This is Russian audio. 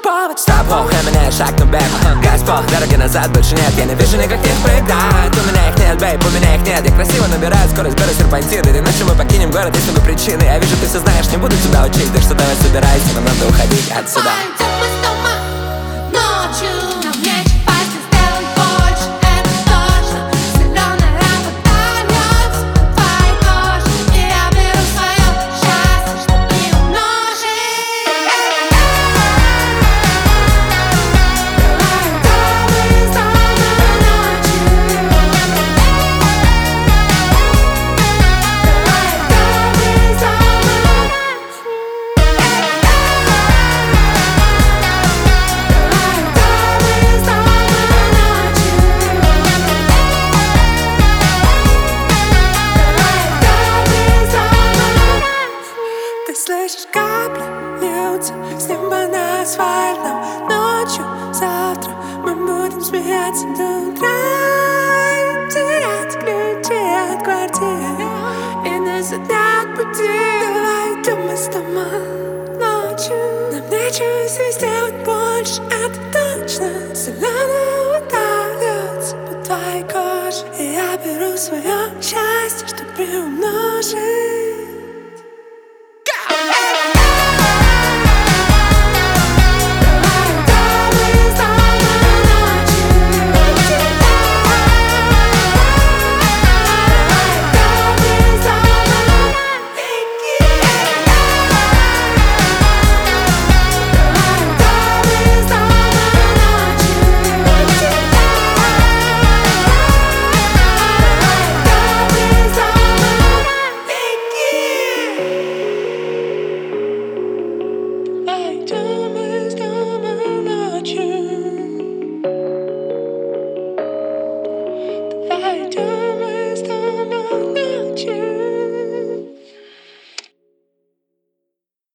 повод. Стоп, меняю шаг, но бэк. Газ пол, дороги назад больше нет. Я не вижу никаких преград. У меня их нет, бейб, у меня их нет. Я красиво набираю скорость, беру серпантин. Или ночью мы покинем город, есть много причины. Я вижу, ты все знаешь, не буду тебя учить. Так что давай собирайся, нам надо уходить отсюда. Слышишь, капли льются с неба на асфальтном. Ночью, завтра мы будем смеяться до утра и терять ключи от квартиры. И нас отнять пути. Давай идем мы с дома ночью. Нам нечего здесь делать больше, это точно. Соленая вода льется по твоей коже, и я беру свое счастье, чтобы приумножить.